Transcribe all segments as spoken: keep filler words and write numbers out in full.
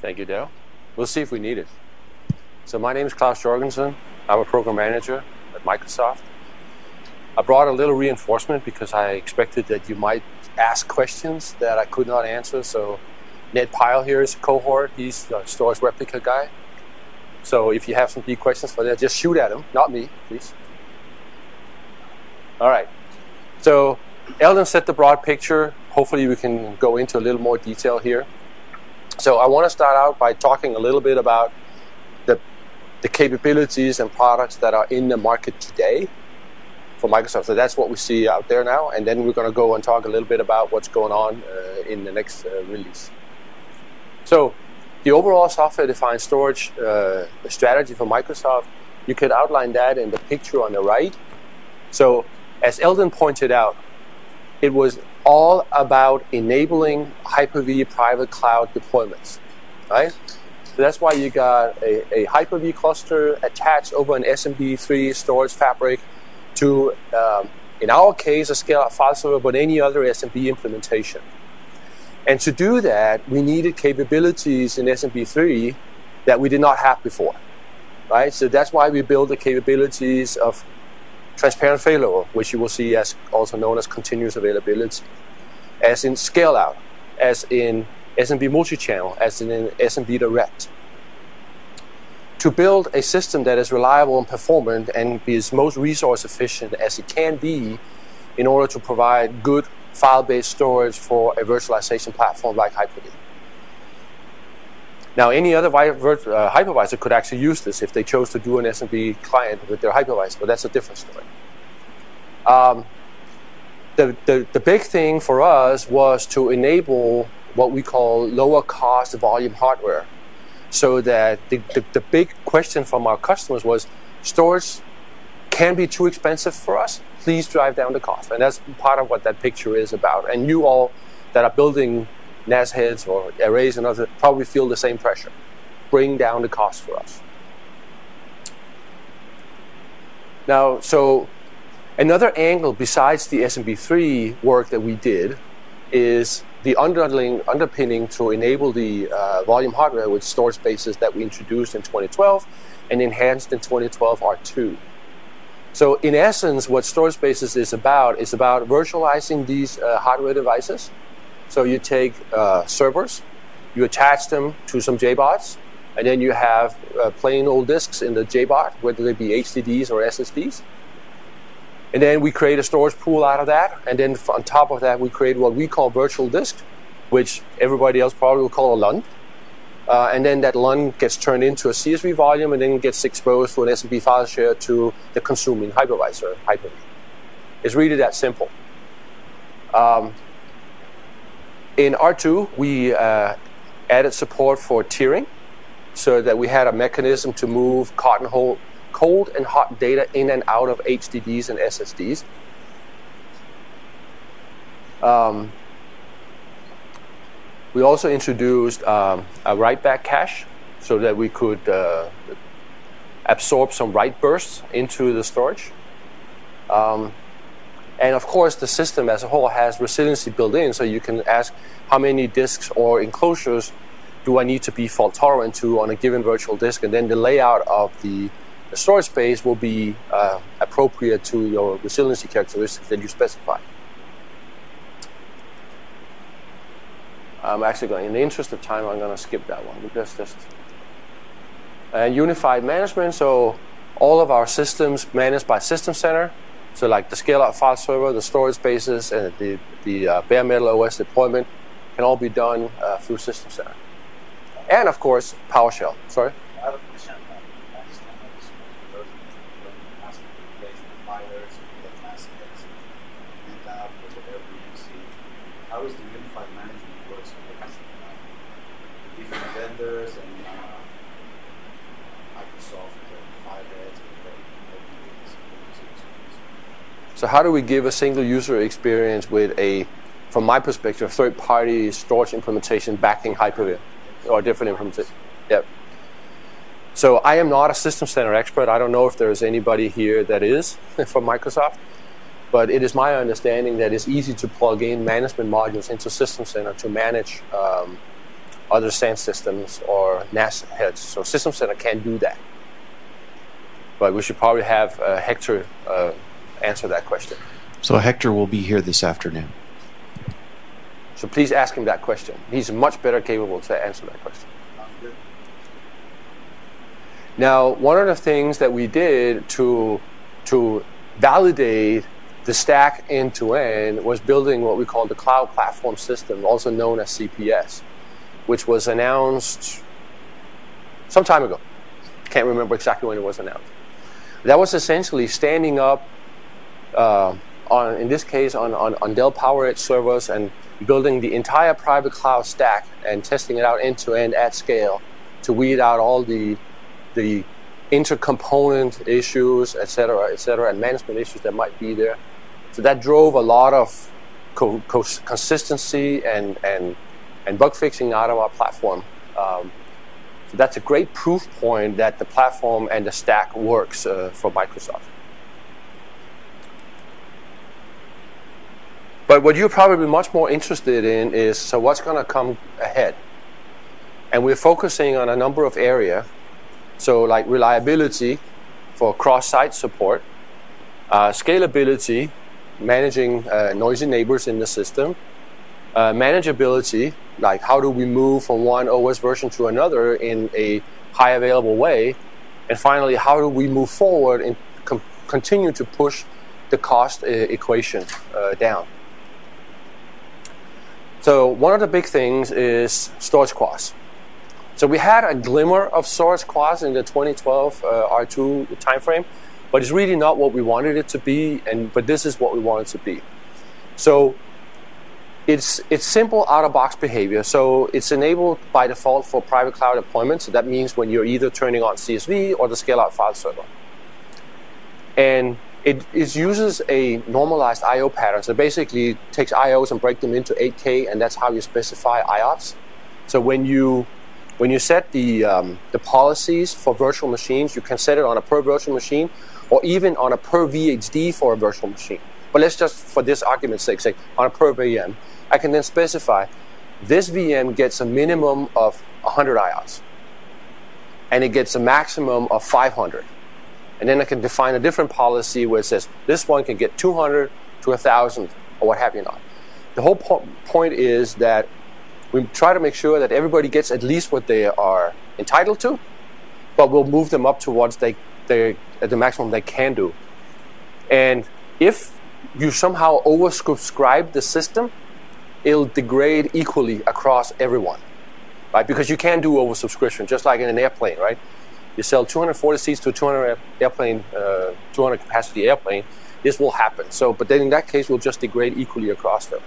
Thank you, Dale. We'll see if we need it. So my name is Klaus Jorgensen. I'm a program manager at Microsoft. I brought a little reinforcement because I expected that you might ask questions that I could not answer. So Ned Pyle here is a cohort. He's the storage replica guy. So if you have some deep questions for that, just shoot at him, not me, please. All right. So Eldon set the broad picture. Hopefully we can go into a little more detail here. So I want to start out by talking a little bit about the, the capabilities and products that are in the market today for Microsoft. So that's what we see out there now. And then we're going to go and talk a little bit about what's going on uh, in the next uh, release. So the overall software-defined storage uh, strategy for Microsoft, you could outline that in the picture on the right. So as Eldon pointed out, it was all about enabling Hyper-V private cloud deployments, right? So that's why you got a, a Hyper-V cluster attached over an S M B three storage fabric to, um, in our case, a scale-out file server, but any other S M B implementation. And to do that, we needed capabilities in S M B three that we did not have before, right? So that's why we built the capabilities of transparent failover, which you will see as also known as continuous availability, as in scale out, as in S M B multi-channel, as in S M B direct. To build a system that is reliable and performant and be as most resource efficient as it can be in order to provide good file-based storage for a virtualization platform like Hyper-V. Now, any other uh, hypervisor could actually use this if they chose to do an S M B client with their hypervisor, but that's a different story. Um, the, the, the big thing for us was to enable what we call lower cost volume hardware, so that the, the, the big question from our customers was, storage can be too expensive for us, please drive down the cost. And that's part of what that picture is about. And you all that are building N A S heads or arrays and others probably feel the same pressure. Bring down the cost for us. Now, so another angle besides the S M B three work that we did is the underlying underpinning to enable the uh, volume hardware with storage spaces that we introduced in twenty twelve and enhanced in twenty twelve R two. So in essence, what storage spaces is about is about virtualizing these uh, hardware devices. So you take uh, servers, you attach them to some J BODs, and then you have uh, plain old disks in the J BOD, whether they be H D Ds or S S Ds. And then we create a storage pool out of that, and then on top of that, we create what we call virtual disk, which everybody else probably will call a L U N. Uh, and then that L U N gets turned into a C S V volume and then gets exposed to an S M B file share to the consuming hypervisor, Hyper-V. It's really that simple. Um, In R two, we uh, added support for tiering so that we had a mechanism to move cotton hole, cold and hot data in and out of H D Ds and S S Ds. Um, we also introduced um, a write-back cache so that we could uh, absorb some write bursts into the storage. Um, And of course, the system as a whole has resiliency built in, so you can ask how many disks or enclosures do I need to be fault tolerant to on a given virtual disk, and then the layout of the, the storage space will be uh, appropriate to your resiliency characteristics that you specify. I'm actually going, in the interest of time, I'm going to skip that one because just uh, unified management. So all of our systems managed by System Center. So like the scale-out file server, the storage spaces, and the, the uh, bare metal O S deployment can all be done uh, through System Center. And of course, PowerShell. Sorry? I have a question. I just want to know this when you ask for replacement providers, and N A S heads, and that with whatever you see, how is the unified management works with uh, different vendors and uh, Microsoft uh, Fireheads and So how do we give a single user experience with a, from my perspective, third-party storage implementation backing Hyper-V or different implementation? Yep. So I am not a System Center expert. I don't know if there is anybody here that is from Microsoft, but it is my understanding that it's easy to plug in management modules into System Center to manage um, other S A N systems or N A S heads. So System Center can't do that. But we should probably have uh, Hector uh, answer that question. So Hector will be here this afternoon. So please ask him that question. He's much better capable to answer that question. Now, one of the things that we did to, to validate the stack end-to-end was building what we call the Cloud Platform System, also known as C P S, which was announced some time ago. Can't remember exactly when it was announced. That was essentially standing up, uh, on, in this case, on, on, on Dell PowerEdge servers and building the entire private cloud stack and testing it out end-to-end at scale to weed out all the, the intercomponent issues, et cetera, et cetera, and management issues that might be there. So that drove a lot of co co consistency and, and, and bug fixing out of our platform. Um, so that's a great proof point that the platform and the stack works uh, for Microsoft. But what you're probably much more interested in is, so what's going to come ahead? And we're focusing on a number of areas. So like reliability for cross-site support, uh, scalability, managing uh, noisy neighbors in the system, uh, manageability, like how do we move from one O S version to another in a high available way, and finally, how do we move forward and continue to push the cost uh, equation uh, down. So one of the big things is storage costs. So we had a glimmer of storage costs in the twenty twelve uh, R two timeframe, but it's really not what we wanted it to be, and but this is what we want it to be. So it's it's simple out-of-box behavior. So it's enabled by default for private cloud deployment. So that means when you're either turning on C S V or the scale-out file server. And it, it uses a normalized I O pattern. So basically takes I Os and break them into eight K, and that's how you specify I O P S. So when you when you set the um, the policies for virtual machines, you can set it on a per virtual machine or even on a per V H D for a virtual machine. But let's just, for this argument's sake, say on a per V M. I can then specify this V M gets a minimum of one hundred I O Ps, and it gets a maximum of five hundred. And then I can define a different policy where it says this one can get two hundred to one thousand or what have you not. The whole po point is that we try to make sure that everybody gets at least what they are entitled to, but we'll move them up towards they, they, at the maximum they can do. And if you somehow oversubscribe the system, it'll degrade equally across everyone, right? Because you can do oversubscription, just like in an airplane, right? You sell two hundred forty seats to a two hundred airplane, uh, two hundred capacity airplane, this will happen. So, but then in that case, we'll just degrade equally across them.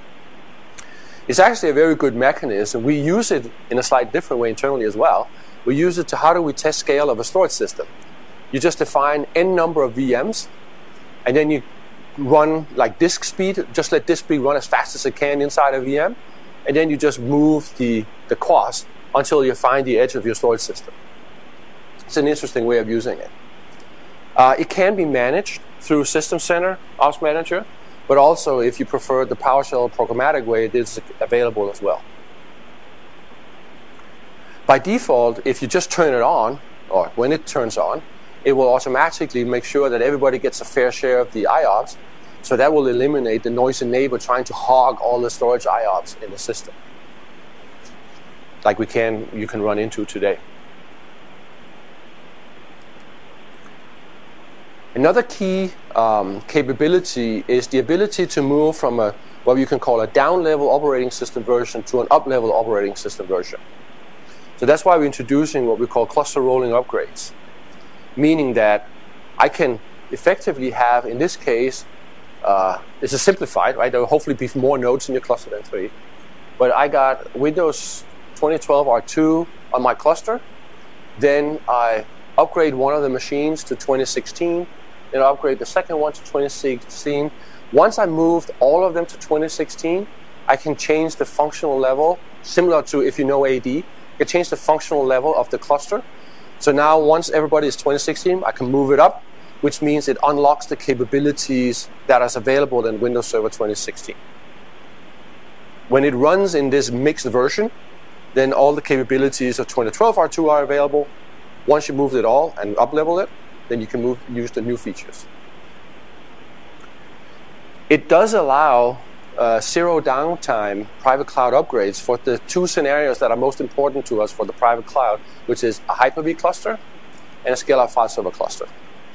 It's actually a very good mechanism. We use it in a slightly different way internally as well. We use it to how do we test scale of a storage system. You just define n number of V Ms, and then you run like disk speed, just let disk speed run as fast as it can inside a V M, and then you just move the, the cost until you find the edge of your storage system. It's an interesting way of using it. Uh, it can be managed through System Center, Ops Manager, but also if you prefer the PowerShell programmatic way, it is available as well. By default, if you just turn it on, or when it turns on, it will automatically make sure that everybody gets a fair share of the I O Ps. So that will eliminate the noisy neighbor trying to hog all the storage I O Ps in the system, like we can, you can run into today. Another key um, capability is the ability to move from a what you can call a down-level operating system version to an up-level operating system version. So that's why we're introducing what we call cluster rolling upgrades, meaning that I can effectively have, in this case, uh, this is simplified, right? There will hopefully be more nodes in your cluster than three. But I got Windows twenty twelve R two on my cluster. Then I upgrade one of the machines to twenty sixteen. Then I upgrade the second one to twenty sixteen. Once I moved all of them to twenty sixteen, I can change the functional level, similar to if you know A D. I can change the functional level of the cluster. So now once everybody is twenty sixteen, I can move it up, which means it unlocks the capabilities that are available in Windows Server twenty sixteen. When it runs in this mixed version, then all the capabilities of twenty twelve R two are available. Once you move it all and up-level it, then you can move, use the new features. It does allow uh, zero downtime private cloud upgrades for the two scenarios that are most important to us for the private cloud, which is a Hyper-V cluster and a scale-out file server cluster.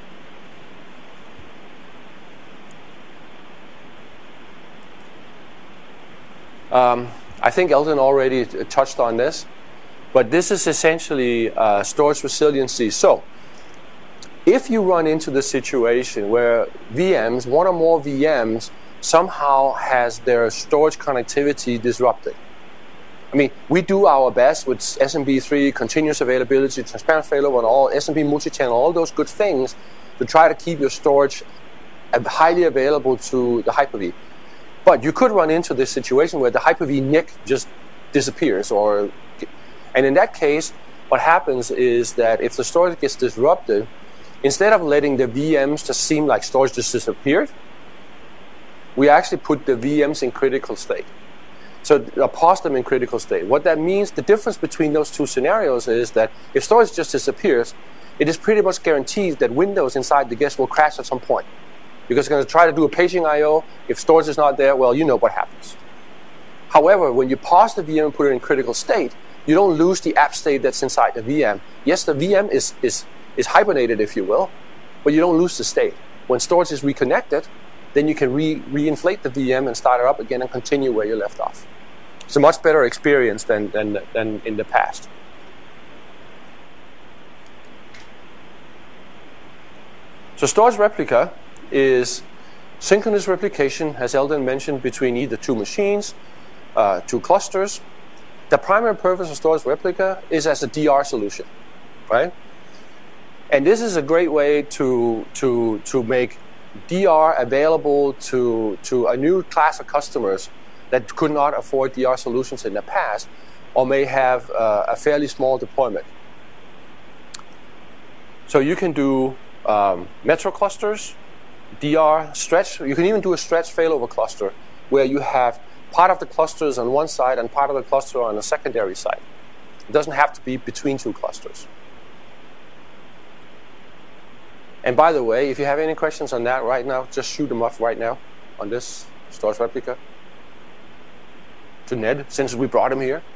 Um, I think Eldon already touched on this, but this is essentially uh, storage resiliency. So, if you run into the situation where V Ms, one or more V Ms, somehow has their storage connectivity disrupted. I mean, we do our best with S M B three, continuous availability, transparent failover, and all S M B multi-channel, all those good things to try to keep your storage highly available to the Hyper-V. But you could run into this situation where the Hyper-V N I C just disappears, or, and in that case, what happens is that if the storage gets disrupted, instead of letting the V Ms just seem like storage just disappeared, we actually put the V Ms in critical state. So uh, pause them in critical state. What that means, the difference between those two scenarios is that if storage just disappears, it is pretty much guaranteed that Windows inside the guest will crash at some point. Because it's going to try to do a paging I O. If storage is not there, well, you know what happens. However, when you pause the V M and put it in critical state, you don't lose the app state that's inside the V M. Yes, the V M is, is, is hibernated, if you will, but you don't lose the state. When storage is reconnected, then you can re, re-inflate the V M and start it up again and continue where you left off. It's a much better experience than, than, than in the past. So storage replica is synchronous replication, as Eldon mentioned, between either two machines, uh, two clusters. The primary purpose of storage replica is as a D R solution, right? And this is a great way to, to, to make D R available to, to a new class of customers that could not afford D R solutions in the past, or may have uh, a fairly small deployment. So you can do um, metro clusters, D R stretch. You can even do a stretch failover cluster where you have part of the clusters on one side and part of the cluster on the secondary side. It doesn't have to be between two clusters. And by the way, if you have any questions on that right now, just shoot them off right now on this storage replica to Ned, since we brought him here.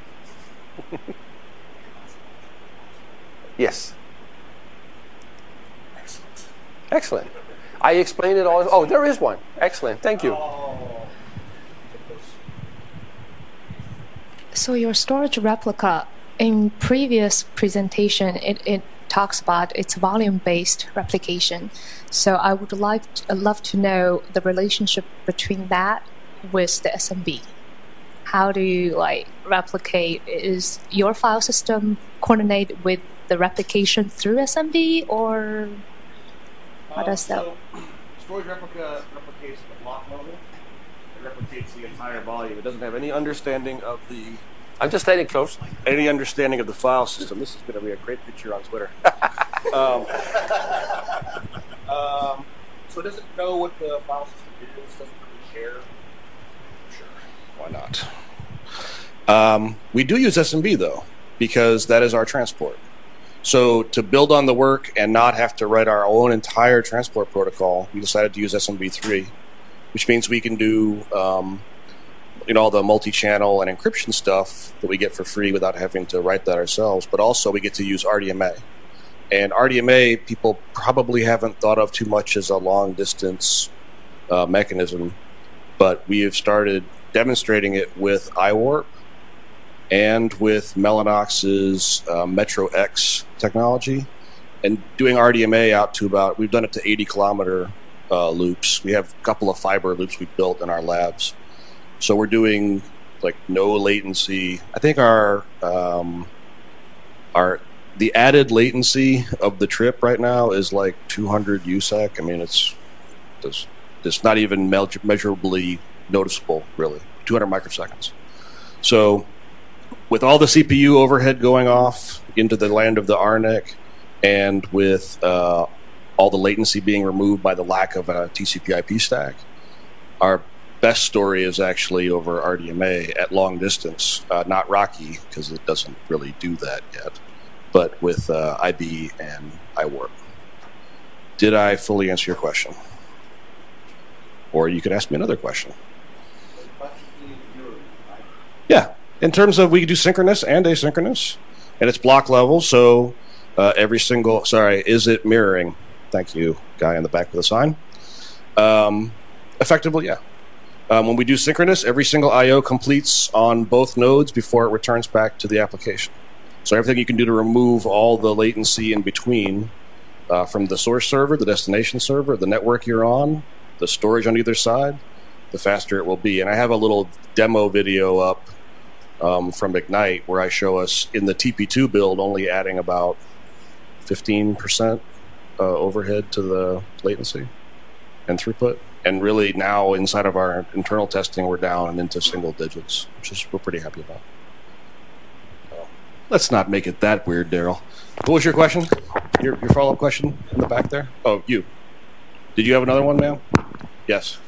Yes. Excellent. Excellent. I explained it all. Oh, there is one. Excellent. Thank you. So your storage replica, in previous presentation, it, it talks about its volume-based replication. So I would like to, love to know the relationship between that with the S M B. How do you like replicate? Is your file system coordinated with the replication through S M B, or how does that? So, storage replica replicates the block level. It replicates the entire volume. It doesn't have any understanding of the. I'm just standing close. Any understanding of the file system. This is going to be a great picture on Twitter. um, um, so it doesn't know what the file system is. Doesn't really share. Sure. Why not? Um, we do use S M B though, because that is our transport. So to build on the work and not have to write our own entire transport protocol, we decided to use S M B three, which means we can do um, you know, all the multi-channel and encryption stuff that we get for free without having to write that ourselves. But also we get to use R D M A. And R D M A, people probably haven't thought of too much as a long-distance uh, mechanism, but we have started demonstrating it with iWarp and with Mellanox's uh, Metro X technology, and doing R D M A out to about, we've done it to eighty kilometer uh, loops. We have a couple of fiber loops we've built in our labs. So we're doing like no latency. I think our, um, our the added latency of the trip right now is like two hundred U S E C. I mean, it's, it's, it's not even measurably noticeable, really, two hundred microseconds. So with all the C P U overhead going off into the land of the R N C, and with uh, all the latency being removed by the lack of a T C P I P stack, our best story is actually over R D M A at long distance, uh, not Rocky, because it doesn't really do that yet, but with uh, I B and I warp. Did I fully answer your question? Or you could ask me another question. Yeah, in terms of we do synchronous and asynchronous, and it's block level, so uh, every single, sorry, is it mirroring? Thank you, guy in the back with a sign. Um, effectively, yeah. Um, when we do synchronous, every single I O completes on both nodes before it returns back to the application. So everything you can do to remove all the latency in between uh, from the source server, the destination server, the network you're on, the storage on either side, the faster it will be. And I have a little demo video up um, from Ignite where I show us in the T P two build only adding about fifteen percent uh, overhead to the latency and throughput. And really now inside of our internal testing, we're down into single digits, which is we're pretty happy about. So, let's not make it that weird, Daryl. What was your question? Your, your follow-up question in the back there? Oh, you. Did you have another one, ma'am? Yes.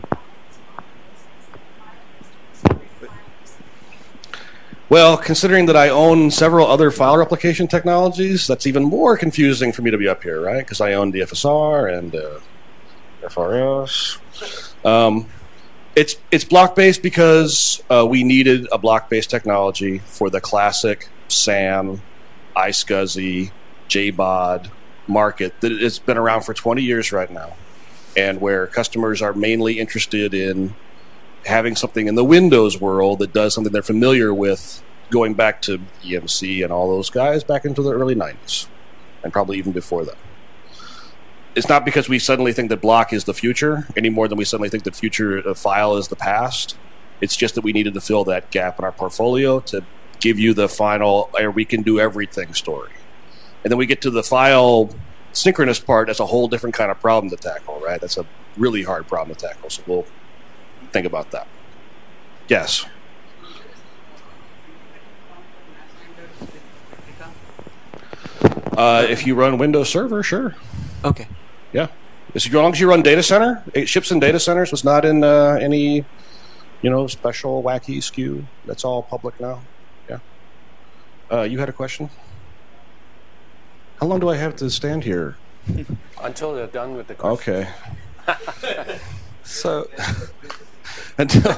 Well, considering that I own several other file replication technologies, that's even more confusing for me to be up here, right? Because I own D F S R and uh, F R S. Um, it's it's block-based because uh, we needed a block-based technology for the classic S A M, iSCSI, J B O D market that has been around for twenty years right now, and where customers are mainly interested in having something in the Windows world that does something they're familiar with, going back to E M C and all those guys back into the early nineties, and probably even before that. It's not because we suddenly think that block is the future any more than we suddenly think that future uh, file is the past. It's just that we needed to fill that gap in our portfolio to give you the final, or we can do everything story. And then we get to the file synchronous part. That's a whole different kind of problem to tackle, right? That's a really hard problem to tackle. So we'll think about that. Yes. Uh, if you run Windows Server, sure. Okay. Yeah. As long as you run data center, it ships in data centers. It's not in uh, any, you know, special wacky S K U. That's all public now. Yeah. Uh, you had a question? How long do I have to stand here? Until they're done with the question. Okay. So, Until.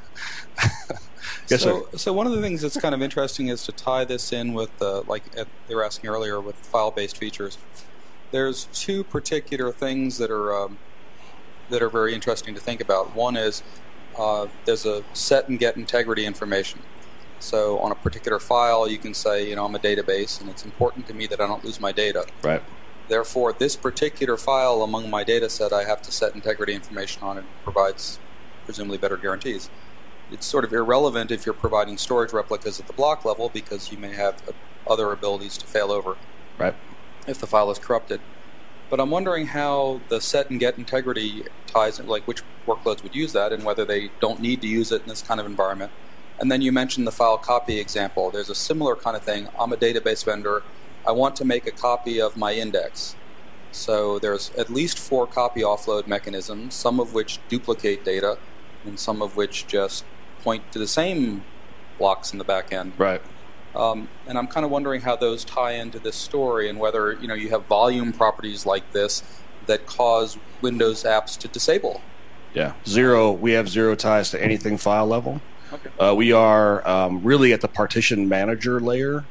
Yes, so, sir. so one of the things that's kind of interesting is to tie this in with, uh, like uh, they were asking earlier, with file-based features. There's two particular things that are um, that are very interesting to think about. One is uh, there's a set and get integrity information. So on a particular file, you can say, you know, I'm a database, and it's important to me that I don't lose my data. Right. Therefore, this particular file among my data set, I have to set integrity information on. It provides presumably better guarantees. It's sort of irrelevant if you're providing storage replicas at the block level because you may have other abilities to fail over. Right. If the file is corrupted. But I'm wondering how the set and get integrity ties in, like which workloads would use that and whether they don't need to use it in this kind of environment. And then you mentioned the file copy example. There's a similar kind of thing. I'm a database vendor. I want to make a copy of my index. So there's at least four copy offload mechanisms, some of which duplicate data and some of which just point to the same blocks in the back end. Right. Um, and I'm kind of wondering how those tie into this story and whether, you know, you have volume properties like this that cause Windows apps to disable. Yeah. Zero. We have zero ties to anything file level. Okay. Uh, we are um, really at the partition manager layer.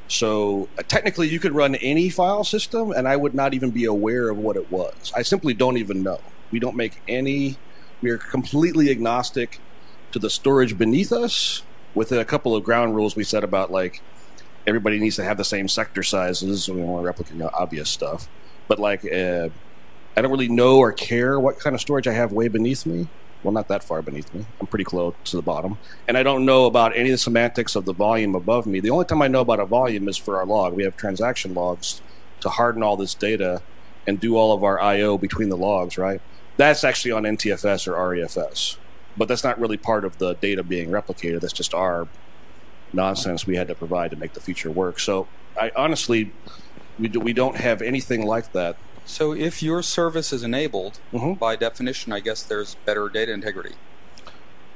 So uh, technically you could run any file system and I would not even be aware of what it was. I simply don't even know. We don't make any, we are completely agnostic to the storage beneath us, with a couple of ground rules we said about, like, everybody needs to have the same sector sizes. We don't want to replicate, you know, obvious stuff. But, like, uh, I don't really know or care what kind of storage I have way beneath me. Well, not that far beneath me. I'm pretty close to the bottom. And I don't know about any of the semantics of the volume above me. The only time I know about a volume is for our log. We have transaction logs to harden all this data and do all of our I O between the logs, right? That's actually on N T F S or R E F S. But that's not really part of the data being replicated. That's just our nonsense we had to provide to make the feature work. So I honestly, we, do, we don't have anything like that. So if your service is enabled, Mm-hmm. by definition, I guess there's better data integrity.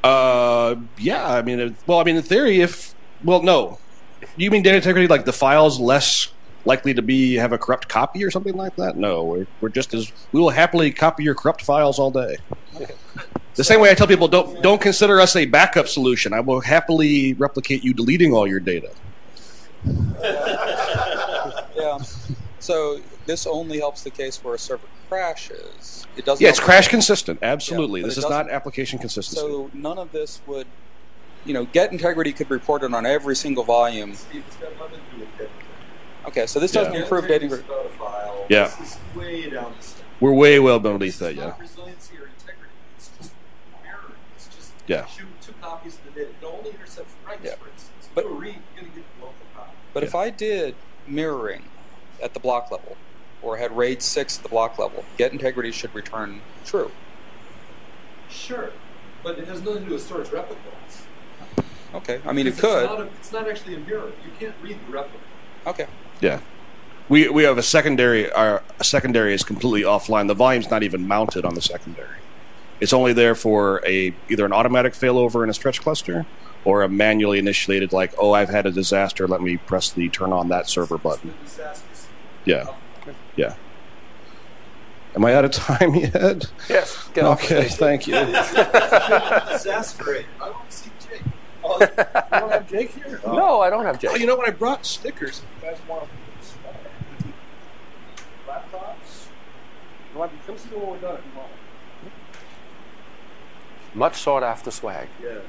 Uh, yeah. I mean, it, well, I mean, in theory, if well, no, you mean data integrity like the file's less likely to be have a corrupt copy or something like that? No, we're we're just as we will happily copy your corrupt files all day. The same way I tell people, don't don't consider us a backup solution. I will happily replicate you deleting all your data. Yeah. So this only helps the case where a server crashes. It doesn't. Yeah, it's help- crash consistent. Absolutely. Yeah, but This it is not doesn't- application consistency. So none of this would, you know, Get Integrity could report it on every single volume. It's got nothing to do with data. Okay, so this doesn't Yeah. improve data. Integrity is about a file. Yeah. This is way down the step. We're way well beneath This that, is yeah. not resiliency or integrity. It's just error. It's just Yeah. shoot two copies of the data. It only intercepts writes, Yeah. for instance. But- But you read, you're going to get the local copy. But if I did mirroring at the block level, or had RAID six at the block level, Get Integrity should return true. Sure, but it has nothing to do with storage replica. Okay, I mean it Because could. It's not, a, it's not actually a mirror. You can't read the replica. Okay. Yeah. We we have a secondary. Our a secondary is completely offline. The volume's not even mounted on the secondary. It's only there for a either an automatic failover in a stretch cluster or a manually initiated, like, oh, I've had a disaster. Let me press the turn on that server button. It's the disasters. Yeah. Yeah. Am I out of time yet? Yes. Get off the Okay, stage. thank you. Exasperate. I want to see Jake. Oh, you don't have Jake here? Oh. No, I don't have Jake. Oh, you know what? I brought stickers. If you guys want laptops? Come see when we're done if you want. Much sought after swag. Yes.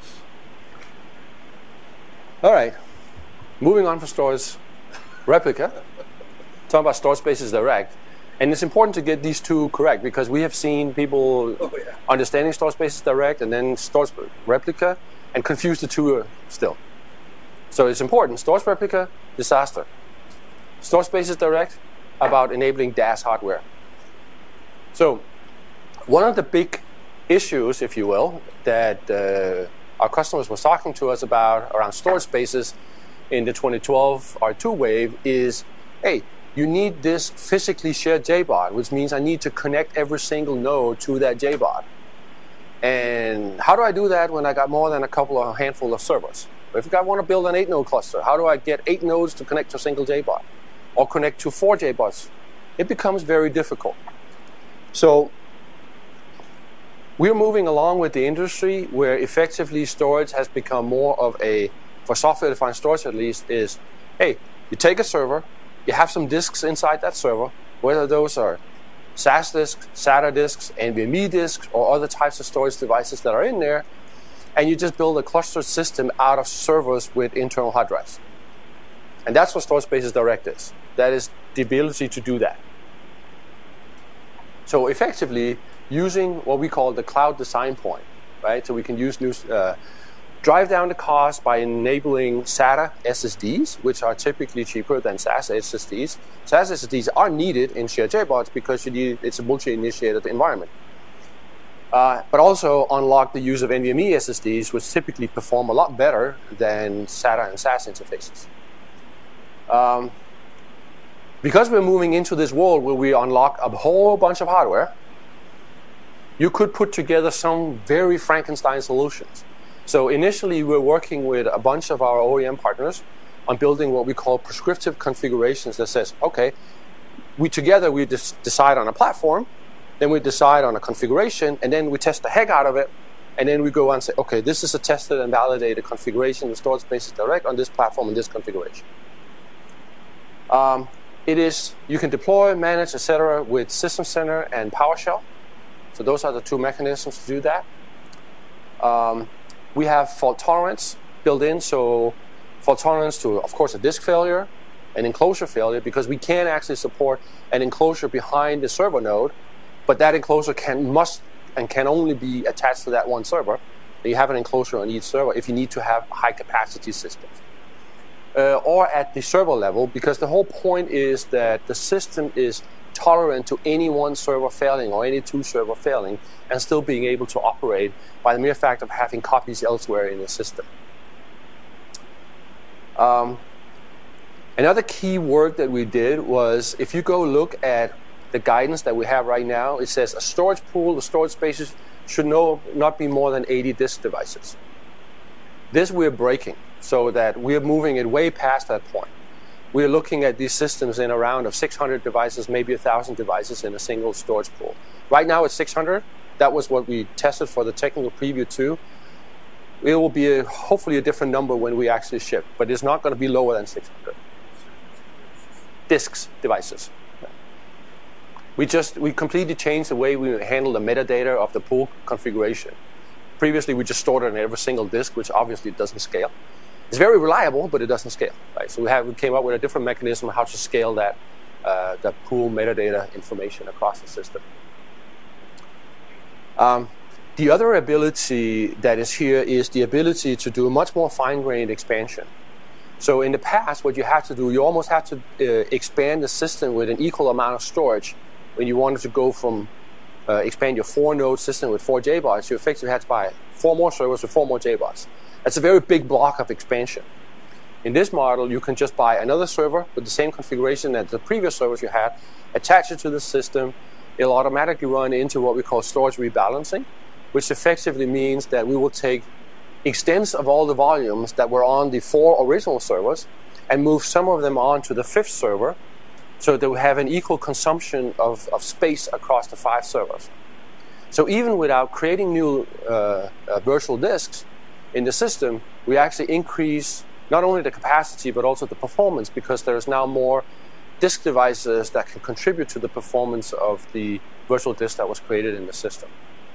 All right. Moving on for Storage Replica. Talking about Storage Spaces Direct. And it's important to get these two correct because we have seen people Oh, yeah. understanding Storage Spaces Direct and then Storage Replica and confuse the two uh, still. So it's important. Storage Replica, disaster. Storage Spaces Direct, about enabling D A S hardware. So one of the big issues, if you will, that uh, our customers were talking to us about around storage spaces in the twenty twelve R two wave is, hey, you need this physically shared J B O D, which means I need to connect every single node to that J B O D. And how do I do that when I got more than a couple of handful of servers? If I want to build an eight node cluster, how do I get eight nodes to connect to a single J B O D or connect to four J B O Ds? It becomes very difficult. So we're moving along with the industry where effectively storage has become more of a, for software-defined storage at least, is, hey, you take a server, you have some disks inside that server, whether those are S A S disks, SATA disks, NVMe disks, or other types of storage devices that are in there, and you just build a clustered system out of servers with internal hard drives. And that's what Storage Spaces Direct is. That is the ability to do that. So effectively, using what we call the cloud design point, right? So we can use new, uh, drive down the cost by enabling SATA S S Ds, which are typically cheaper than S A S S S Ds. S A S S S Ds are needed in shared J B O Ds because you need, it's a multi-initiated environment. Uh, but also unlock the use of NVMe S S Ds, which typically perform a lot better than SATA and S A S interfaces. Um, because we're moving into this world where we unlock a whole bunch of hardware, you could put together some very Frankenstein solutions. So initially, we're working with a bunch of our O E M partners on building what we call prescriptive configurations that says, okay, we together we des- decide on a platform, then we decide on a configuration, and then we test the heck out of it, and then we go and say, okay, this is a tested and validated configuration of Storage Spaces Direct on this platform in this configuration. Um, it is, you can deploy, manage, et cetera with System Center and PowerShell. So those are the two mechanisms to do that. Um, we have fault tolerance built in, so fault tolerance to, of course, a disk failure, an enclosure failure, because we can actually support an enclosure behind the server node, but that enclosure can must and can only be attached to that one server. You have an enclosure on each server if you need to have high capacity systems. Uh, or at the server level, because the whole point is that the system is tolerant to any one server failing or any two server failing and still being able to operate by the mere fact of having copies elsewhere in the system. Um, another key work that we did was, if you go look at the guidance that we have right now, it says a storage pool, the storage spaces should no, not be more than eighty disk devices. This we're breaking, so that we're moving it way past that point. We're looking at these systems in around of six hundred devices, maybe one thousand devices in a single storage pool. Right now it's six hundred. That was what we tested for the technical preview too. It will be a, hopefully a different number when we actually ship, but it's not going to be lower than six hundred. Disks, devices. We just, we completely changed the way we handle the metadata of the pool configuration. Previously, we just stored it in every single disk, which obviously doesn't scale. It's very reliable, but it doesn't scale. Right? So we, have, we came up with a different mechanism how to scale that, uh, the pool metadata information across the system. Um, the other ability that is here is the ability to do much more fine-grained expansion. So in the past, what you had to do, you almost had to uh, expand the system with an equal amount of storage. When you wanted to go from uh, expand your four-node system with four J BODs, you effectively had to buy four more servers with four more J BODs. That's a very big block of expansion. In this model, you can just buy another server with the same configuration as the previous servers you had, attach it to the system. It'll automatically run into what we call storage rebalancing, which effectively means that we will take extents of all the volumes that were on the four original servers and move some of them on to the fifth server, so that we have an equal consumption of, of space across the five servers. So even without creating new uh, uh, virtual disks in the system, we actually increase not only the capacity but also the performance, because there's now more disk devices that can contribute to the performance of the virtual disk that was created in the system.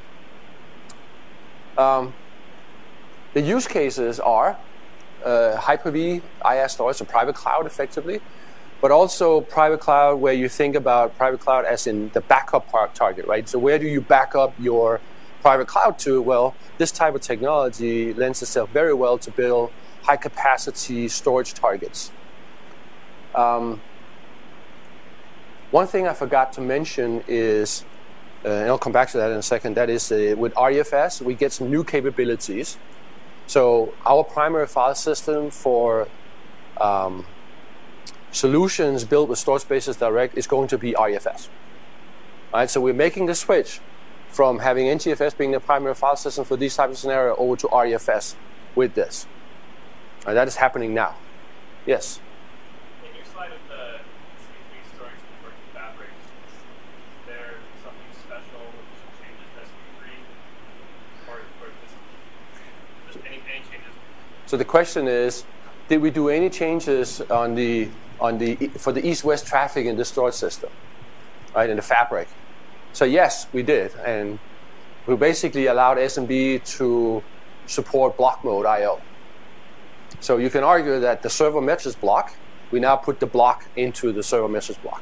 Um, the use cases are uh, Hyper-V IaaS storage, so private cloud effectively, but also private cloud where you think about private cloud as in the backup part target, right? So where do you back up your private cloud to? Well, this type of technology lends itself very well to build high capacity storage targets. Um, one thing I forgot to mention is, uh, and I'll come back to that in a second, that is uh, with R E F S, we get some new capabilities. So our primary file system for um, solutions built with Storage Spaces Direct is going to be R E F S. Right? So we're making the switch from having N T F S being the primary file system for these types of scenarios over to R E F S with this. Right, that is happening now. Yes? In your slide of the S M B three storage network fabric, is there something special which changes S M B three? Or, or just, just any, any changes? So the question is, did we do any changes on the on the for the east-west traffic in the storage system, right, in the fabric? So yes, we did, and we basically allowed S M B to support block mode I O. So you can argue that the server message block, we now put the block into the server message block.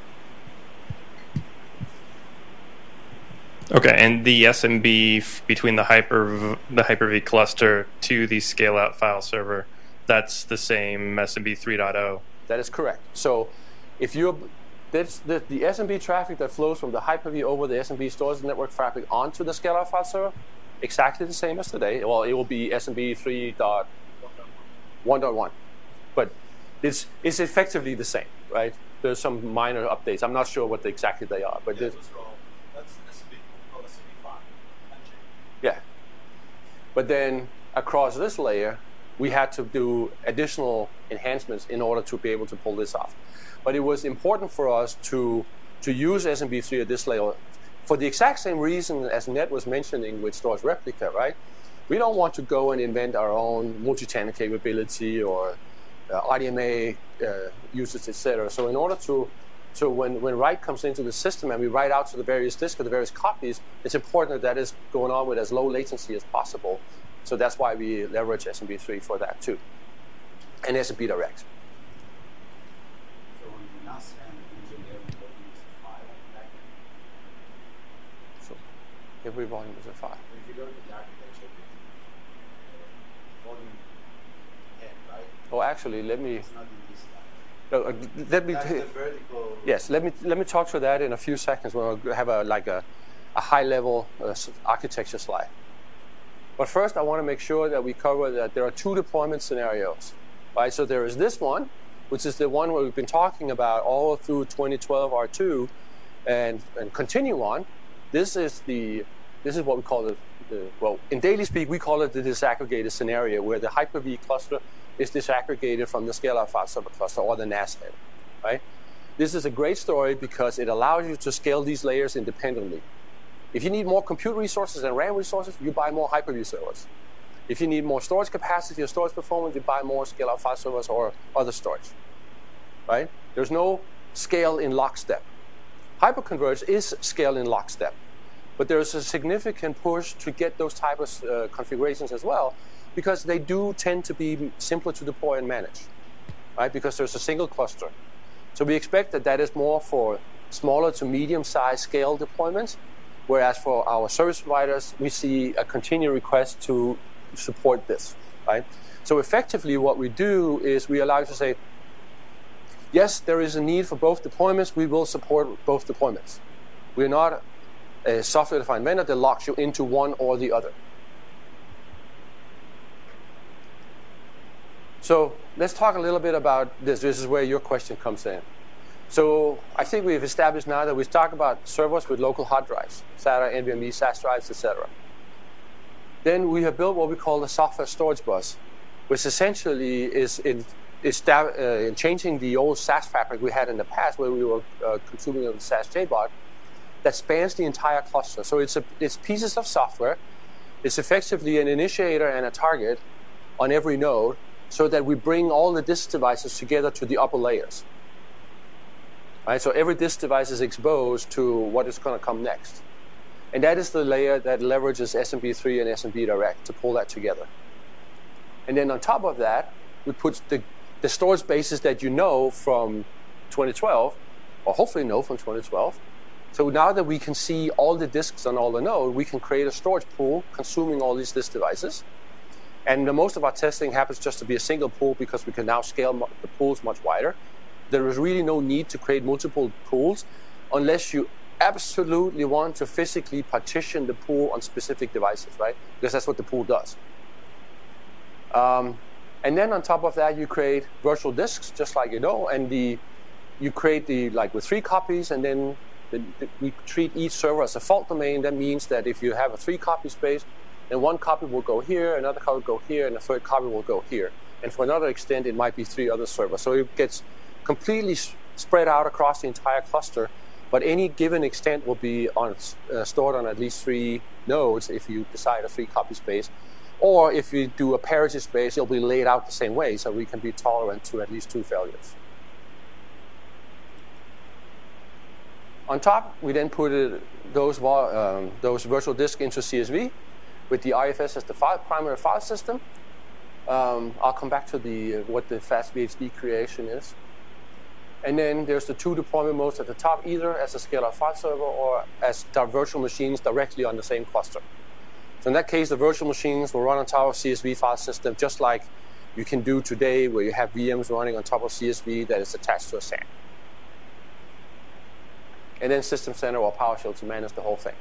Okay, and the S M B f- between the Hyper the Hyper-V cluster to the scale-out file server, that's the same S M B three point oh. That is correct. So if you're this, the, the S M B traffic that flows from the Hyper-V over the S M B storage network fabric onto the scale-out file server, exactly the same as today. Well, it will be S M B three point one point one, but it's it's effectively the same, right? There's some minor updates. I'm not sure what the, exactly they are, but Yeah, those are all, that's S M B, oh, S M B five. yeah. But then across this layer, we had to do additional enhancements in order to be able to pull this off. But it was important for us to to use S M B three at this layer for the exact same reason as Ned was mentioning with Storage Replica, right? We don't want to go and invent our own multi-tenant capability or uh, R D M A uh, usage, et cetera. So in order to, so when, when write comes into the system and we write out to the various disks or the various copies, it's important that that is going on with as low latency as possible. So that's why we leverage S M B three for that too, and S M B Direct. So when you not scan the engineering volume is a file back So every volume is a file. if you go to the architecture, uh, volume head, right? Oh, actually, let me It's not in this slide. no, uh, let me That's the vertical. yes, let me let me talk to that in a few seconds when I have a like a, a high level uh, architecture slide. But first, I want to make sure that we cover that there are two deployment scenarios, right? So there is this one, which is the one where we've been talking about all through twenty twelve R two, and and continue on. This is the this is what we call the, the, well, in daily speak, we call it the disaggregated scenario, where the Hyper-V cluster is disaggregated from the scale-out file server cluster, or the N A S head, right? This is a great story because it allows you to scale these layers independently. If you need more compute resources and RAM resources, you buy more Hyper-V servers. If you need more storage capacity or storage performance, you buy more scale-out file servers or other storage, right? There's no scale in lockstep. Hyperconverged is scale in lockstep, but there's a significant push to get those type of uh, configurations as well, because they do tend to be simpler to deploy and manage, right? Because there's a single cluster. So we expect that that is more for smaller to medium-sized scale deployments, whereas for our service providers, we see a continued request to support this, right? So effectively what we do is we allow you to say, yes, there is a need for both deployments. We will support both deployments. We're not a software-defined vendor that locks you into one or the other. So let's talk a little bit about this. This is where your question comes in. So I think we've established now that we've talked about servers with local hard drives, SATA, NVMe, S A S drives, et cetera. Then we have built what we call the software storage bus, which essentially is in, is uh, in changing the old S A S fabric we had in the past, where we were uh, consuming the S A S J BOD, that spans the entire cluster. So it's, a, it's pieces of software. It's effectively an initiator and a target on every node, so that we bring all the disk devices together to the upper layers. Right? So every disk device is exposed to what is going to come next. And that is the layer that leverages S M B three and S M B Direct to pull that together. And then on top of that, we put the, the storage bases that you know from twenty twelve, or hopefully know from twenty twelve. So now that we can see all the disks on all the nodes, we can create a storage pool consuming all these disk devices. And the most of our testing happens just to be a single pool, because we can now scale the pools much wider. There is really no need to create multiple pools unless you absolutely want to physically partition the pool on specific devices, right? Because that's what the pool does. Um, and then on top of that, you create virtual disks, just like you know, and the you create the, like with three copies, and then the, the, we treat each server as a fault domain. That means that if you have a three copy space, then one copy will go here, another copy will go here, and a third copy will go here. And for another extent, it might be three other servers. So it gets completely spread out across the entire cluster, but any given extent will be on, uh, stored on at least three nodes if you decide a three copy space. Or if you do a parity space, it'll be laid out the same way, so we can be tolerant to at least two failures. On top, we then put it, those, um, those virtual disks into C S V with the I F S as the file, primary file system. Um, I'll come back to the, uh, what the FastVHD creation is. And then there's the two deployment modes at the top, either as a scale-out file server or as virtual machines directly on the same cluster. So in that case, the virtual machines will run on top of C S V file system, just like you can do today, where you have V Ms running on top of C S V that is attached to a S A N. And then System Center or PowerShell to manage the whole thing.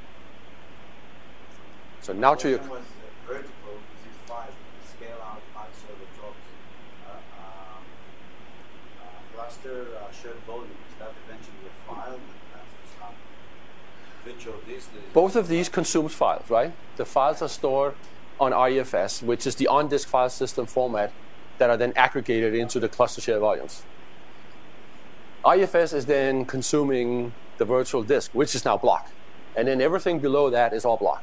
So now to your... Was, uh, vertical, is it five, scale out, five server jobs, uh, um, uh, cluster, uh, shared volume, is that eventually a file that has to stop virtual disk? Both of these consumes files, right? The files are stored on I E F S, which is the on-disk file system format, that are then aggregated into the cluster shared volumes. I E F S is then consuming the virtual disk, which is now block. And then everything below that is all block.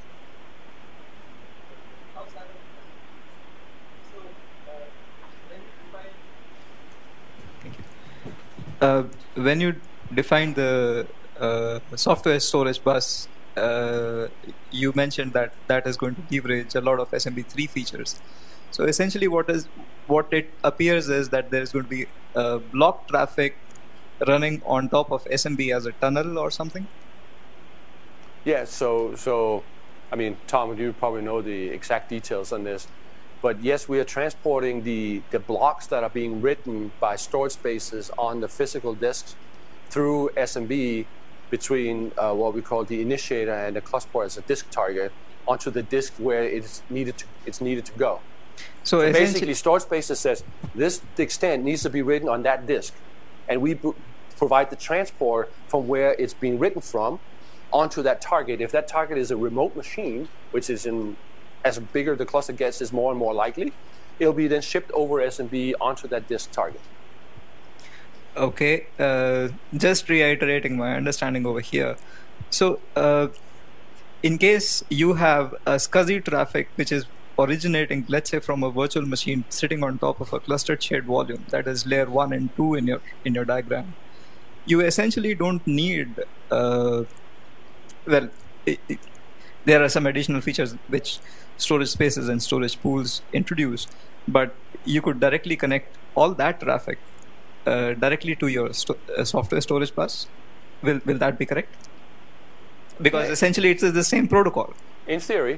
Uh, when you define the uh, software storage bus, uh, you mentioned that that is going to leverage a lot of S M B three features. So essentially what is what it appears is that there is going to be uh, block traffic running on top of S M B as a tunnel or something? Yeah, so, so I mean, Tom, you probably know the exact details on this. But yes, we are transporting the, the blocks that are being written by storage spaces on the physical disks through S M B between uh, what we call the initiator and the cluster port as a disk target onto the disk where it's needed to, it's needed to go. So, so basically, storage spaces says this extent needs to be written on that disk, and we provide the transport from where it's being written from onto that target. If that target is a remote machine, which is in, as bigger the cluster gets, is more and more likely, it'll be then shipped over S M B onto that disk target. Okay, uh, just reiterating my understanding over here. So, uh, in case you have a SCSI traffic which is originating, let's say, from a virtual machine sitting on top of a clustered shared volume, that is layer one and two in your in your diagram, you essentially don't need. Uh, well, it, it, there are some additional features which storage spaces and storage pools introduce, but you could directly connect all that traffic uh, directly to your sto- uh, software storage bus. Will will that be correct? Because Yeah. essentially it's the same protocol. In theory,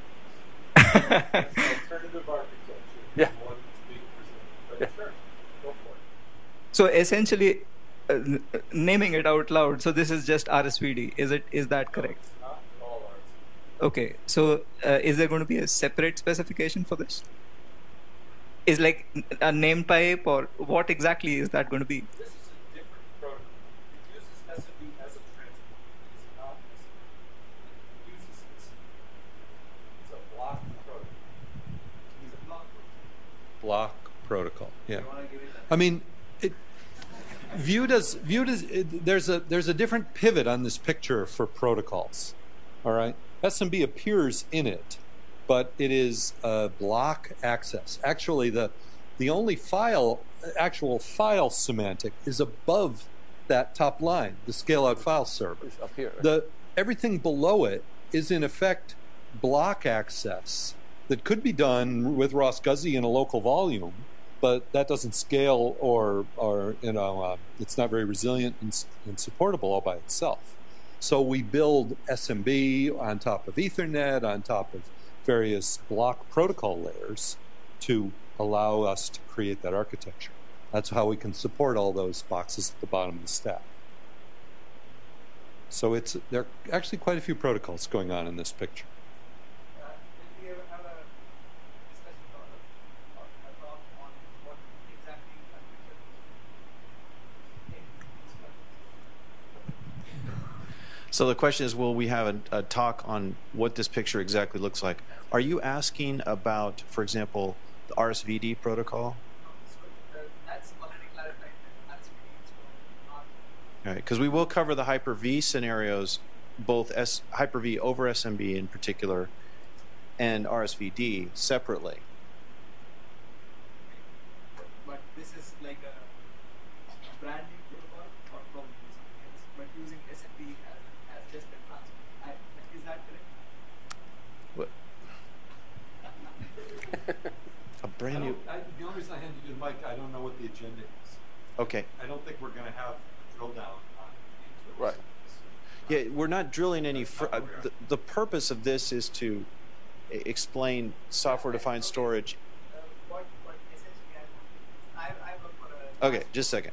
Alternative architecture. Yeah. One that's being presented. But Yeah. sure, go for it. So essentially, uh, n- naming it out loud. So this is just R S V D. Is it? Is that correct? It's not all ours. Okay. So uh, is there going to be a separate specification for this? Is like n- a name type, or what exactly is that going to be? This is a different protocol. It uses S M B as a transport. It is not S M B. It uses this. It's a block protocol. It's a block protocol. Block protocol. Yeah. You want to give it I mean, it, viewed as viewed as it, there's a there's a different pivot on this picture for protocols. All right, S M B appears in it, but it is a block access. Actually, the the only file actual file semantic is above that top line, the scale out file server. it's up here. right? The everything below it is in effect block access that could be done with raw SCSI in a local volume, but that doesn't scale or or you know uh, it's not very resilient and, s- and supportable all by itself. So we build S M B on top of Ethernet, on top of various block protocol layers to allow us to create that architecture. That's how we can support all those boxes at the bottom of the stack. So it's there are actually quite a few protocols going on in this picture. Uh, did we ever have a discussion or a, or a talk on what exactly So the question is, will we have a, a talk on what this picture exactly looks like? Are you asking about, for example, the R S V D protocol? That's already clarified. That's not. Right, because we will cover the Hyper-V scenarios, both S, Hyper-V over S M B in particular, and R S V D separately. But this is like a brand new protocol, or probably something else, but using S M B as, as just a transfer. I, is that correct? What? A brand new. I, the only reason I handed you the mic, I don't know what the agenda is. Okay. I don't think we're going to have a drill down on into Right. Yeah, we're not drilling any. Fr- uh, the, the purpose of this is to e- explain software-defined storage. Uh, what, what essentially I, I work for a. Okay, just a second.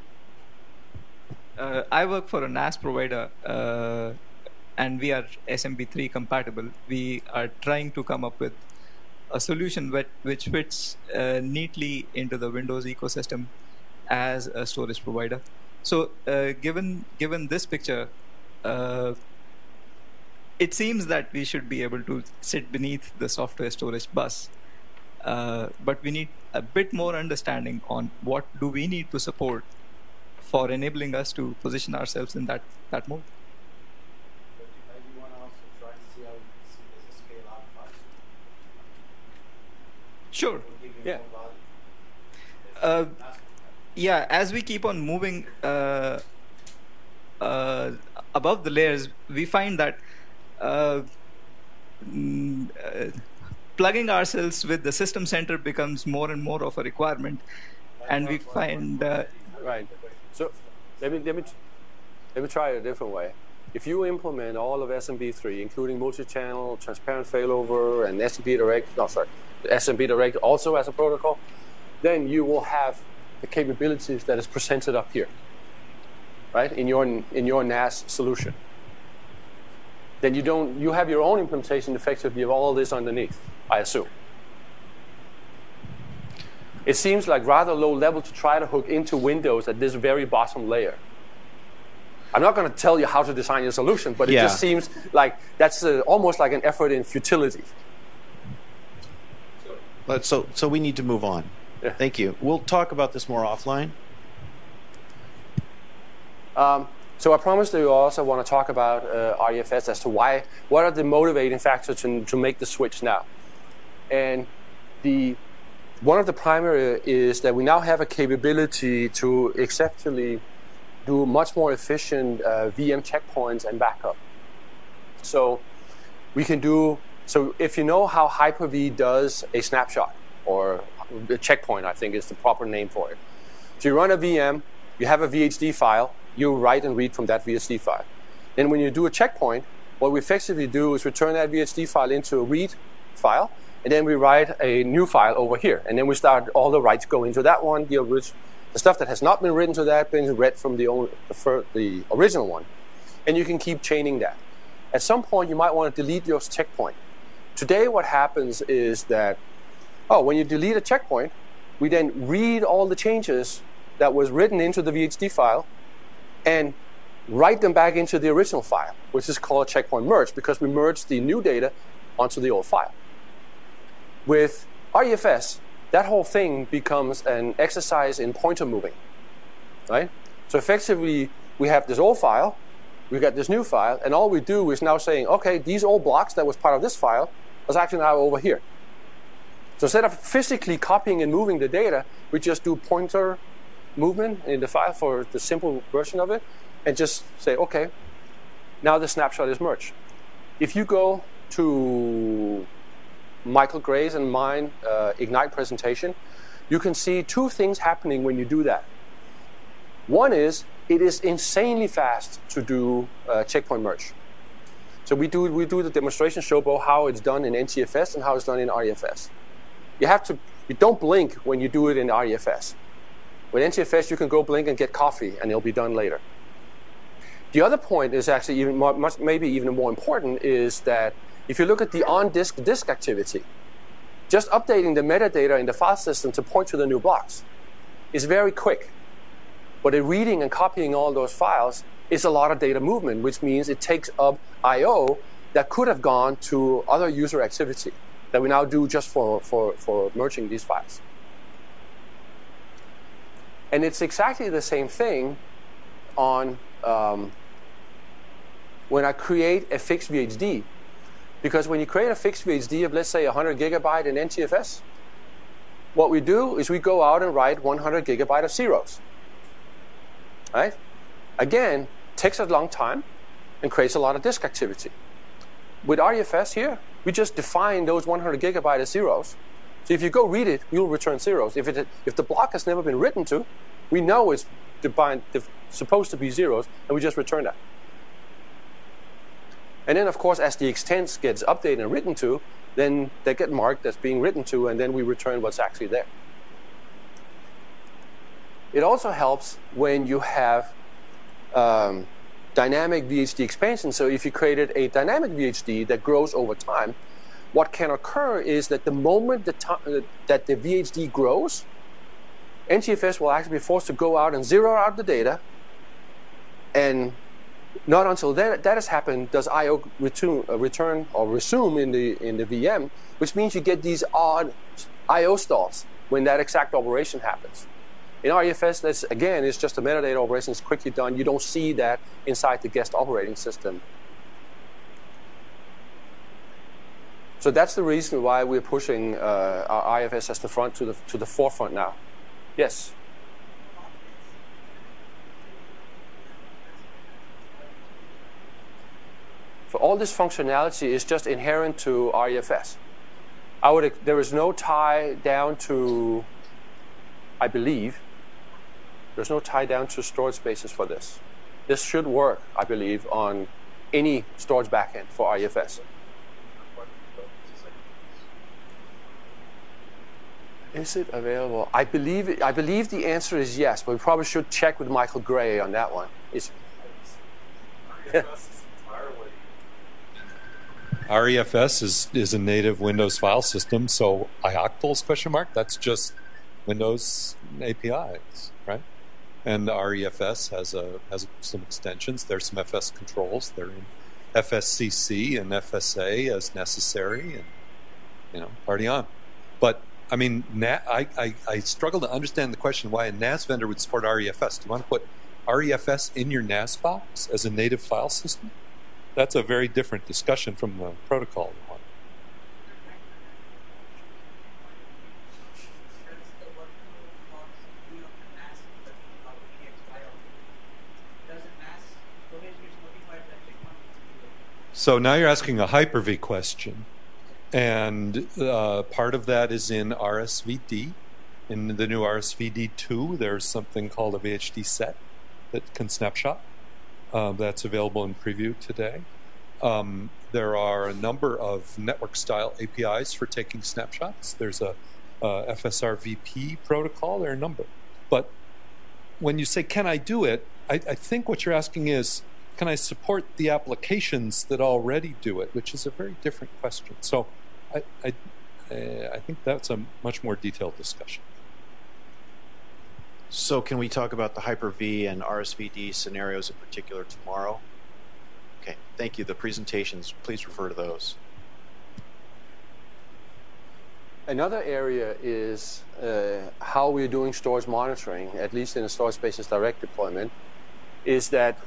Uh, I work for a N A S provider, uh, and we are S M B three compatible. We are trying to come up with a solution which, which fits uh, neatly into the Windows ecosystem as a storage provider. So, uh, given given this picture, uh, it seems that we should be able to sit beneath the software storage bus, uh, but we need a bit more understanding on what do we need to support for enabling us to position ourselves in that, that mode. But you maybe want to also try and see how you can see it as a scale out file. Sure. Will give you Yeah. more value. Uh, That's- yeah, as we keep on moving uh, uh, above the layers, we find that uh, mm, uh, plugging ourselves with the system center becomes more and more of a requirement, and we find uh, Right. So let me let me let me try it a different way. If you implement all of S M B three, including multi-channel, transparent failover, and S M B Direct, no, sorry, S M B Direct also as a protocol, then you will have the capabilities that is presented up here, right? In your in your N A S solution. Then you don't you have your own implementation effectively of all this underneath, I assume. It seems like rather low level to try to hook into Windows at this very bottom layer. I'm not going to tell you how to design your solution, but it Yeah. just seems like that's uh, almost like an effort in futility. But so, so we need to move on. Yeah. Thank you. We'll talk about this more offline. Um, so I promised that you also want to talk about uh, R E F S as to why, what are the motivating factors to, to make the switch now? And the one of the primary is that we now have a capability to exceptionally do much more efficient uh, V M checkpoints and backup. So we can do, so if you know how Hyper-V does a snapshot, or a checkpoint, I think is the proper name for it. So you run a V M, you have a V H D file, you write and read from that V H D file. Then when you do a checkpoint, what we effectively do is return that V H D file into a read file, and then we write a new file over here. And then we start, all the writes go into that one, the, orig- the stuff that has not been written to that being read from the, old, the, fir- the original one. And you can keep chaining that. At some point, you might want to delete your checkpoint. Today, what happens is that, oh, when you delete a checkpoint, we then read all the changes that was written into the V H D file and write them back into the original file, which is called checkpoint merge, because we merge the new data onto the old file. With R E F S, that whole thing becomes an exercise in pointer moving, right? So effectively, we have this old file, we got this new file, and all we do is now saying, okay, these old blocks that was part of this file is actually now over here. So instead of physically copying and moving the data, we just do pointer movement in the file for the simple version of it, and just say, okay, now the snapshot is merged. If you go to Michael Gray's and mine uh, Ignite presentation, you can see two things happening when you do that. One is, it is insanely fast to do uh, checkpoint merge. So we do we do the demonstration show both how it's done in N T F S and how it's done in R E F S. You have to, you don't blink when you do it in R E F S. With N T F S, you can go blink and get coffee, and it'll be done later. The other point is actually even more, much, maybe even more important, is that if you look at the on-disk disk activity, just updating the metadata in the file system to point to the new blocks is very quick. But in reading and copying all those files is a lot of data movement, which means it takes up I O that could have gone to other user activity that we now do just for, for, for merging these files. And it's exactly the same thing on um, when I create a fixed V H D. Because when you create a fixed V H D of, let's say, one hundred gigabyte in N T F S, what we do is we go out and write one hundred gigabyte of zeros. Right? Again, takes a long time and creates a lot of disk activity. With R E F S here, we just define those one hundred gigabyte as zeros. So if you go read it, you'll return zeros. If, it, if the block has never been written to, we know it's defined, supposed to be zeros, and we just return that. And then, of course, as the extents gets updated and written to, then they get marked as being written to, and then we return what's actually there. It also helps when you have um, dynamic V H D expansion. So if you created a dynamic V H D that grows over time, what can occur is that the moment the to- that the V H D grows, N T F S will actually be forced to go out and zero out the data, and not until that, that has happened does I O return, uh, return or resume in the in the V M, which means you get these odd I O stalls when that exact operation happens. In R E F S, that's, again, it's just a metadata operation. It's quickly done. You don't see that inside the guest operating system. So that's the reason why we're pushing uh, our R E F S as the front to the to the forefront now. Yes. So all this functionality is just inherent to R E F S. I would, there is no tie down to, I believe, there's no tie down to storage spaces for this. This should work, I believe, on any storage backend for R E F S. Is it available? I believe, I believe the answer is yes, but we probably should check with Michael Gray on that one. Is, R E F S is, is a native Windows file system, so I O C T L S question mark, that's just Windows A P Is, right? And the R E F S has a has some extensions. There's some F S controls. They're in F S C C and F S A as necessary, and you know, party on. But I mean, Na- I, I I struggle to understand the question why a N A S vendor would support R E F S. Do you want to put R E F S in your N A S box as a native file system? That's a very different discussion from the protocol one. So now you're asking a Hyper-V question, and uh, part of that is in R S V D. In the new R S V D two, there's something called a V H D set that can snapshot. Uh, that's available in preview today. Um, there are a number of network-style A P Is for taking snapshots. There's a, a F S R V P protocol. There are a number. But when you say, can I do it, I, I think what you're asking is, can I support the applications that already do it, which is a very different question. So I, I, I think that's a much more detailed discussion. So can we talk about the Hyper-V and R S V D scenarios in particular tomorrow? Okay, thank you. The presentations, please refer to those. Another area is uh, how we're doing storage monitoring, at least in a Storage Spaces Direct deployment, is that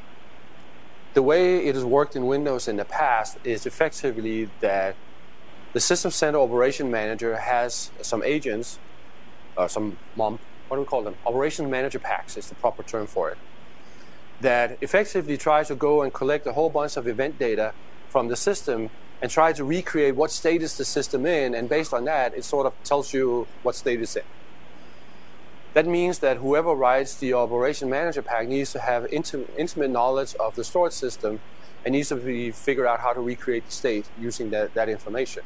the way it has worked in Windows in the past is effectively that the System Center Operation Manager has some agents, or some mom, what do we call them? Operation Manager packs is the proper term for it, that effectively tries to go and collect a whole bunch of event data from the system and try to recreate what state is the system in, and based on that, it sort of tells you what state it's in. That means that whoever writes the Operation Manager pack needs to have intim- intimate knowledge of the storage system and needs to be, figure out how to recreate the state using that, that information.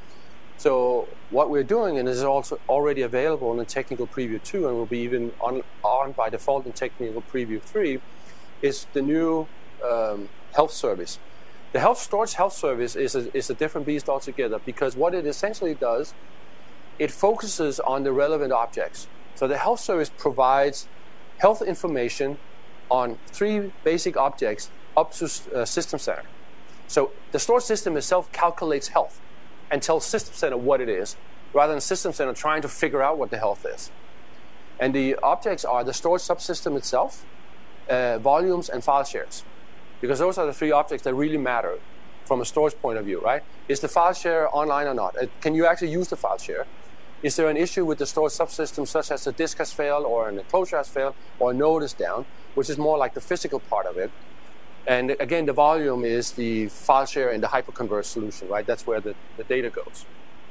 So what we're doing, and this is also already available in the Technical Preview two, and will be even on, on by default in Technical Preview three, is the new um, health service. The health storage health service is a, is a different beast altogether, because what it essentially does, it focuses on the relevant objects. So the health service provides health information on three basic objects up to uh, System Center. So the storage system itself calculates health and tells System Center what it is, rather than System Center trying to figure out what the health is. And the objects are the storage subsystem itself, uh, volumes, and file shares. Because those are the three objects that really matter from a storage point of view, right? Is the file share online or not? Uh, can you actually use the file share? Is there an issue with the storage subsystem, such as a disk has failed, or an enclosure has failed, or a node is down, which is more like the physical part of it. And again, the volume is the file share in the hyperconverged solution, right? That's where the, the data goes.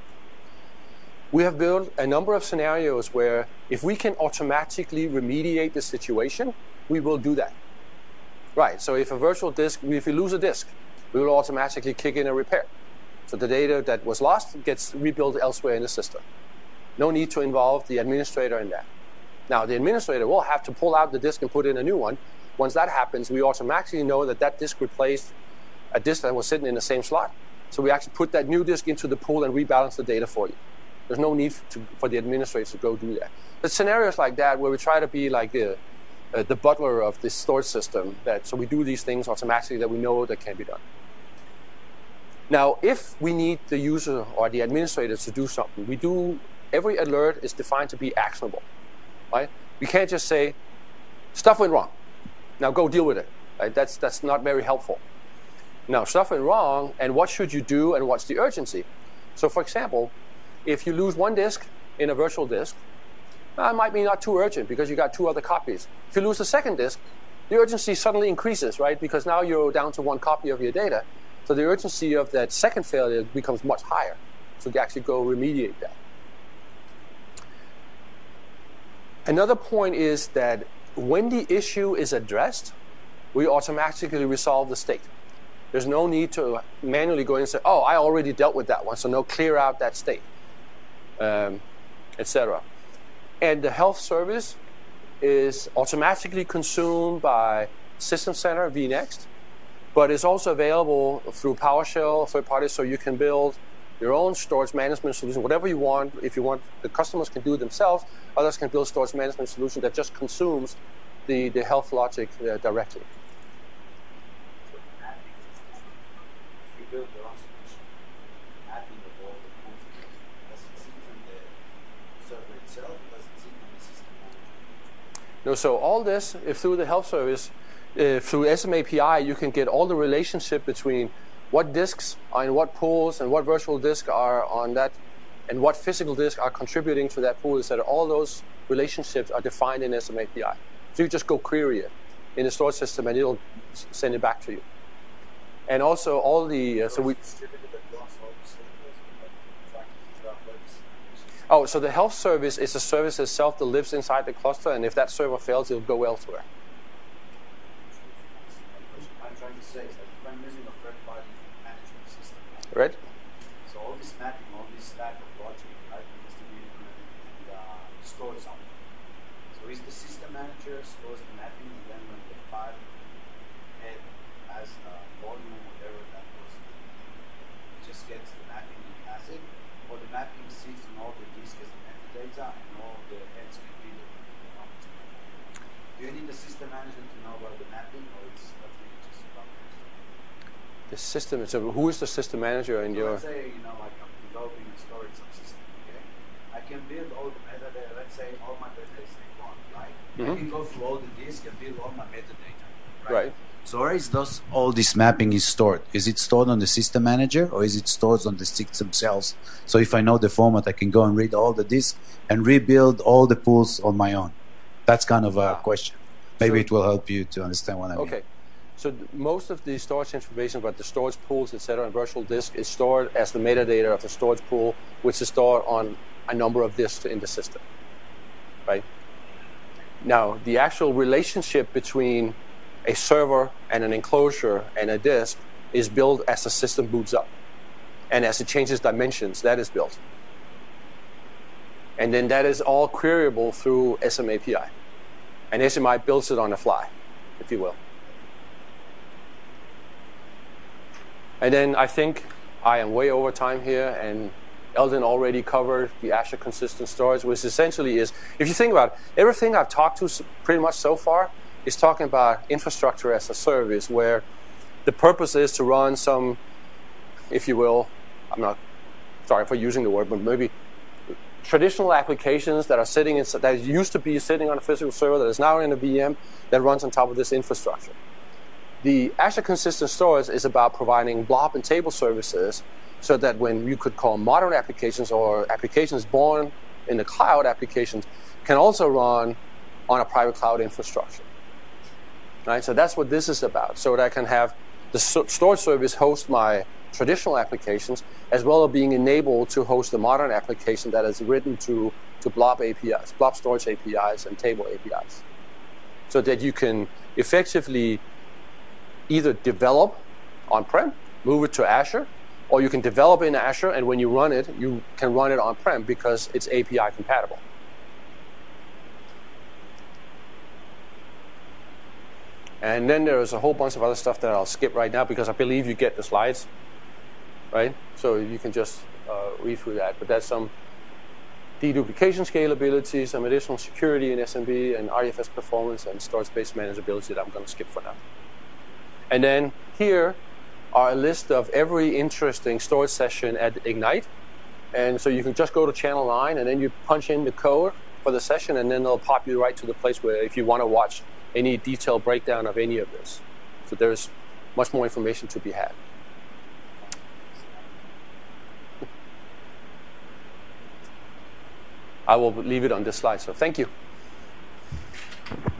We have built a number of scenarios where if we can automatically remediate the situation, we will do that. Right, so if a virtual disk, if we lose a disk, we will automatically kick in a repair. So the data that was lost gets rebuilt elsewhere in the system. No need to involve the administrator in that. Now, the administrator will have to pull out the disk and put in a new one. Once that happens, we automatically know that that disk replaced a disk that was sitting in the same slot. So we actually put that new disk into the pool and rebalance the data for you. There's no need to, for the administrator to go do that. But scenarios like that, where we try to be like the, uh, the butler of this storage system, that so we do these things automatically that we know that can be done. Now, if we need the user or the administrator to do something, we do, every alert is defined to be actionable, right? We can't just say, stuff went wrong, now go deal with it, right? That's, that's not very helpful. Now, stuff went wrong, and what should you do, and what's the urgency? So, for example, if you lose one disk in a virtual disk, that might be not too urgent because you got two other copies. If you lose the second disk, the urgency suddenly increases, right? Because now you're down to one copy of your data. So the urgency of that second failure becomes much higher. So you actually go remediate that. Another point is that when the issue is addressed, we automatically resolve the state. There's no need to manually go in and say, oh, I already dealt with that one, so no, clear out that state, um, et cetera. And the health service is automatically consumed by System Center vNext, but it's also available through PowerShell, third party, so you can build your own storage management solution, whatever you want. If you want, the customers can do it themselves. Others can build storage management solution that just consumes the, the health logic uh, directly. If you build your own solution, mapping of all the pools, does it sit from the server itself, or does it sit on the system manager? No, so all this, if through the health service, uh, through S M A P I, you can get all the relationship between what disks are in what pools and what virtual disk are on that, and what physical disk are contributing to that pool. So that all those relationships are defined in S M A P I. So you just go query it in the storage system, and it'll send it back to you. And also all the uh, so we. Oh, so the health service is a service itself that lives inside the cluster, and if that server fails, it'll go elsewhere. I'm trying to say is that if I'm using a third-party management system, Right? so all this mapping, all this stack of logic, right, needs to be implemented and uh, stored somewhere. So is the system manager stores the mapping, and then when the file head has uh, volume, whatever that was, it just gets the mapping and has it, or the mapping sits on all the disks as metadata, and all the heads can read it. Do you need the system manager to know about the mapping, or it's not really just about The system. So who is the system manager in So your? let's say, you know, like I'm developing and storing some system, okay? I can build all the metadata, let's say all my data is in one, right? Mhm. I can go through all the disk and build all my metadata, right? Right. So where is those, all this mapping is stored? Is it stored on the system manager, or is it stored on the sticks themselves? So if I know the format, I can go and read all the disk and rebuild all the pools on my own. That's kind of a Ah. question. Maybe So- it will help you to understand what I mean. Okay. So th- most of the storage information about the storage pools, et cetera, and virtual disk is stored as the metadata of the storage pool, which is stored on a number of disks in the system. Right? Now, the actual relationship between a server and an enclosure and a disk is built as the system boots up. And as it changes dimensions, that is built. And then that is all queryable through S M A P I. And S M I builds it on the fly, if you will. And then I think I am way over time here, and Eldon already covered the Azure Consistent Storage, which essentially is, if you think about it, everything I've talked to s- pretty much so far is talking about infrastructure as a service, where the purpose is to run some, if you will, I'm not sorry for using the word, but maybe traditional applications that are sitting in, that used to be sitting on a physical server that is now in a V M that runs on top of this infrastructure. The Azure Consistent Storage is about providing blob and table services so that when you could call modern applications or applications born in the cloud applications can also run on a private cloud infrastructure. Right? So that's what this is about. So that I can have the storage service host my traditional applications as well as being enabled to host the modern application that is written to, to blob A P Is, blob storage A P Is and table A P Is. So that you can effectively either develop on-prem, move it to Azure, or you can develop in Azure, and when you run it, you can run it on-prem because it's A P I compatible. And then there's a whole bunch of other stuff that I'll skip right now because I believe you get the slides, right? So you can just uh, read through that. But that's some deduplication scalability, some additional security in S M B, and R E F S performance, and storage-based manageability that I'm going to skip for now. And then here are a list of every interesting storage session at Ignite. And so you can just go to channel nine, and then you punch in the code for the session, and then they'll pop you right to the place where if you want to watch any detailed breakdown of any of this. So there's much more information to be had. I will leave it on this slide, so thank you.